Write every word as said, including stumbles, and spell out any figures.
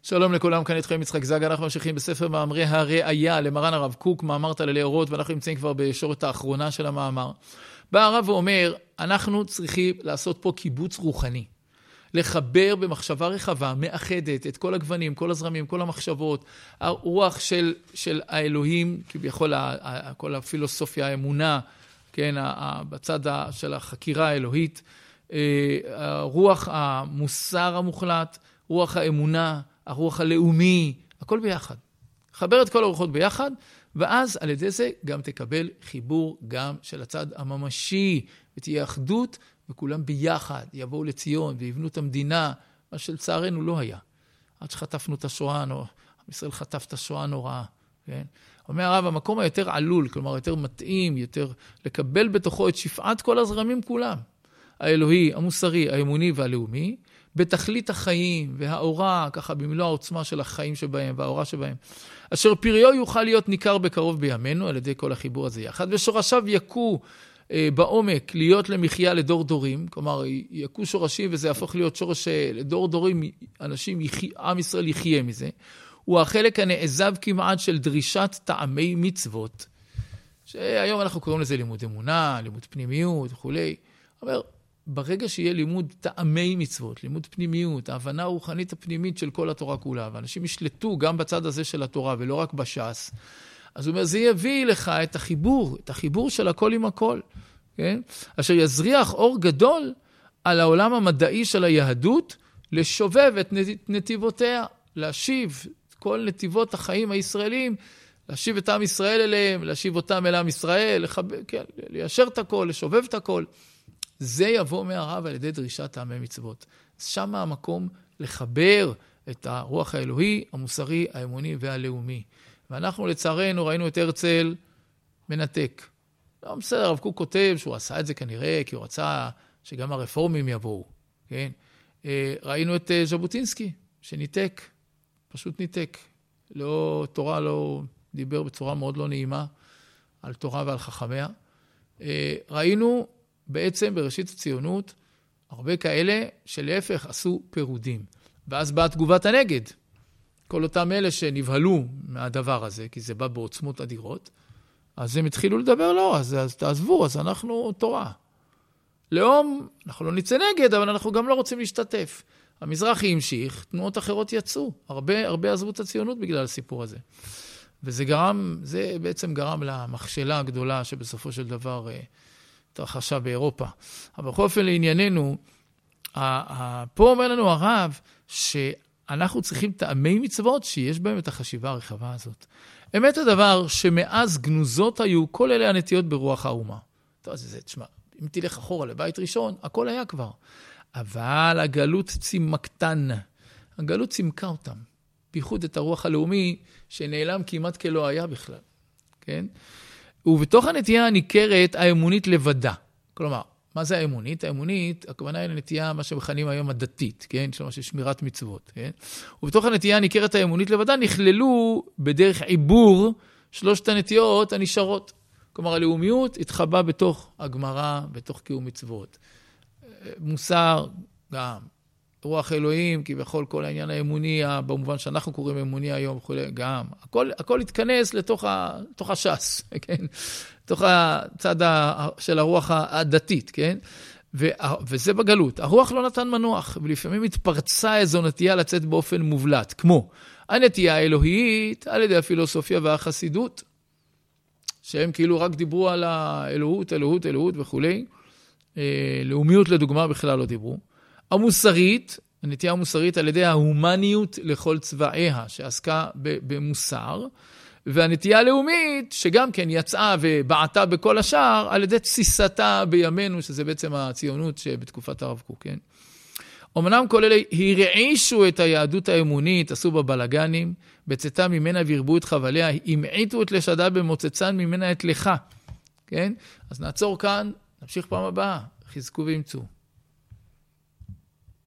שלום לכולם, כאן איתכם יצחק זג, אנחנו ממשיכים בספר מאמרי הראייה למרן הרב קוק, מאמר תללי אורות, ואנחנו נמצאים כבר בשורת האחרונה של המאמר. בא הרב ואומר, אנחנו צריכים לעשות פה קיבוץ רוחני, לחבר במחשבה רחבה, מאחדת את כל הגוונים, כל הזרמים, כל המחשבות, הרוח של, של האלוהים, כביכול כל הפילוסופיה, האמונה, כן, בצד של החקירה האלוהית, רוח המוסר המוחלט, רוח האמונה, הרוח הלאומי, הכל ביחד. חבר את כל הרוחות ביחד, ואז על ידי זה גם תקבל חיבור גם של הצד הממשי, ותהיה אחדות, וכולם ביחד יבואו לציון ויבנו את המדינה, מה שלצערנו לא היה. עד שחטפנו את השואה, עם ישראל חטף את השואה הנוראה. כן? אומר הרב, המקום היותר עלול, כלומר יותר מתאים, יותר לקבל בתוכו את שפעת כל הזרמים כולם. האלוהי, המוסרי, האמוני והלאומי, בתכלית החיים והאורה, ככה במלוא העוצמה של החיים שבהם והאורה שבהם, אשר פריו יוכל להיות ניכר בקרוב בימינו, על ידי כל החיבור הזה יחד, ושורשיו יקו אה, בעומק להיות למחיה לדור דורים, כלומר יקו שורשים וזה יהפוך להיות שורש לדור דורים, אנשים, יחי, עם ישראל יחיה מזה, הוא החלק הנעזב כמעט של דרישת טעמי מצוות, שהיום אנחנו קוראים לזה לימוד אמונה, לימוד פנימיות וכולי, אומר, ברגע שיהיה לימוד טעמי מצוות, לימוד פנימיות, ההבנה הרוחנית הפנימית של כל התורה כולה, ואנשים ישלטו גם בצד הזה של התורה ולא רק בש"ס, אז הוא אומר, זה יביא לך את החיבור, את החיבור של הכל עם הכל, כן? אשר יזריח אור גדול על העולם המדעי של היהדות, לשובב את נתיבותיה, להשיב את כל נתיבות החיים הישראלים, להשיב את עם ישראל אליהם, להשיב אותם אל עם ישראל, לחבר, כן, ליישר את הכל, לשובב את הכל. זה יבוא מהרב על ידי דרישת טעמי מצוות. שם המקום לחבר את הרוח האלוהי, המוסרי, האמוני והלאומי. ואנחנו לצערנו ראינו את הרצל מנתק. לא בסדר, הרב קוק כותב שהוא עשה את זה כנראה, כי הוא רצה שגם הרפורמים יבואו. כן? ראינו את ז'בוטינסקי, שניתק, פשוט ניתק. לא, תורה לא דיבר בצורה מאוד לא נעימה על תורה ועל חכמיה. ראינו בעצם בראשית הציונות, הרבה כאלה שלהפך עשו פירודים. ואז באה תגובת הנגד. כל אותם אלה שנבהלו מהדבר הזה, כי זה בא בעוצמות אדירות, אז הם התחילו לדבר, לא, אז, אז תעזבו, אז אנחנו תורה. לאום, אנחנו לא נצא נגד, אבל אנחנו גם לא רוצים להשתתף. המזרחי המשיך, תנועות אחרות יצאו. הרבה, הרבה עזבו את הציונות בגלל הסיפור הזה. וזה גרם, זה בעצם גרם למכשלה הגדולה שבסופו של דבר התרחשה באירופה. אבל בכל אופן לענייננו, פה אומר לנו הרב שאנחנו צריכים טעמי מצוות שיש בהם את החשיבה הרחבה הזאת. אמת הדבר שמאז גנוזות היו כל אלה הנטיות ברוח האומה. טוב, זה, תשמע, אם תלך אחורה לבית ראשון, הכל היה כבר. אבל הגלות צימקתן. הגלות צימקה אותם. בייחוד את הרוח הלאומי שנעלם כמעט כלא היה בכלל. כן? ובתוך הנטייה הניכרת האמונית לבדה. כלומר, מה זה האמונית? האמונית, הכוונה היא לנטייה, מה שמכנים היום הדתית, כן? של מה ששמירת מצוות, כן? ובתוך הנטייה הניכרת האמונית לבדה נכללו בדרך עיבור שלושת הנטיות הנשארות. כלומר, הלאומיות התחבא בתוך הגמרא, בתוך קיום מצוות. מוסר, גם. רוח אלוהים, כי בכל כל העניין האמוני, במובן שאנחנו קוראים אמוני היום, גם. הכל, הכל התכנס לתוך, ה, לתוך הש"ס, כן? לתוך הצד של הרוח הדתית, כן? ו, וזה בגלות. הרוח לא נתן מנוח, ולפעמים התפרצה איזו נטייה לצאת באופן מובלט, כמו הנטייה האלוהית, על ידי הפילוסופיה והחסידות, שהם כאילו רק דיברו על האלוהות, אלוהות, אלוהות וכולי. לאומיות לדוגמה בכלל לא דיברו. המוסרית, הנטייה המוסרית על ידי ההומניות לכל צבאיה, שעסקה במוסר, והנטייה הלאומית, שגם כן יצאה ובעטה בכל השאר, על ידי תסיסתה בימינו, שזה בעצם הציונות שבתקופת הרב קוק, כן? אמנם כל אלה הרעישו את היהדות האמונית, עשו בה בלגנים, בצאתה ממנה והרבו את חבליה, המעיטו את לשדה במוצצן ממנה את לך, כן? אז נעצור כאן, נמשיך פעם הבאה, חזקו וימצאו.